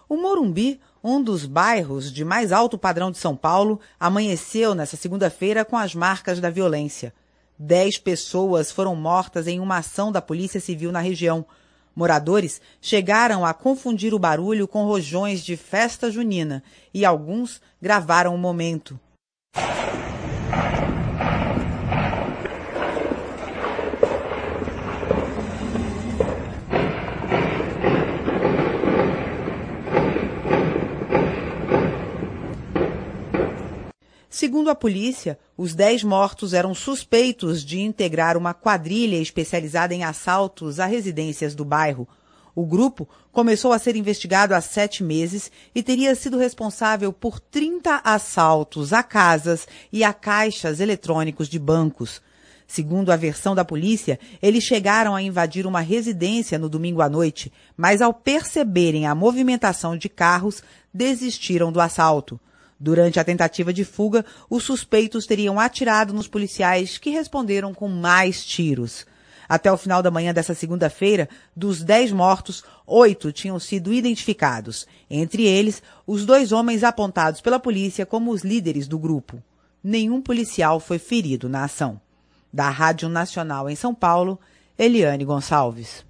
O Morumbi, um dos bairros de mais alto padrão de São Paulo, amanheceu nesta segunda-feira com as marcas da violência. 10 pessoas foram mortas em uma ação da Polícia Civil na região. Moradores chegaram a confundir o barulho com rojões de festa junina e alguns gravaram o momento. Segundo a polícia, os 10 mortos eram suspeitos de integrar uma quadrilha especializada em assaltos a residências do bairro. O grupo começou a ser investigado há 7 meses e teria sido responsável por 30 assaltos a casas e a caixas eletrônicos de bancos. Segundo a versão da polícia, eles chegaram a invadir uma residência no domingo à noite, mas ao perceberem a movimentação de carros, desistiram do assalto. Durante a tentativa de fuga, os suspeitos teriam atirado nos policiais, que responderam com mais tiros. Até o final da manhã dessa segunda-feira, dos 10 mortos, 8 tinham sido identificados. Entre eles, os 2 homens apontados pela polícia como os líderes do grupo. Nenhum policial foi ferido na ação. Da Rádio Nacional em São Paulo, Eliane Gonçalves.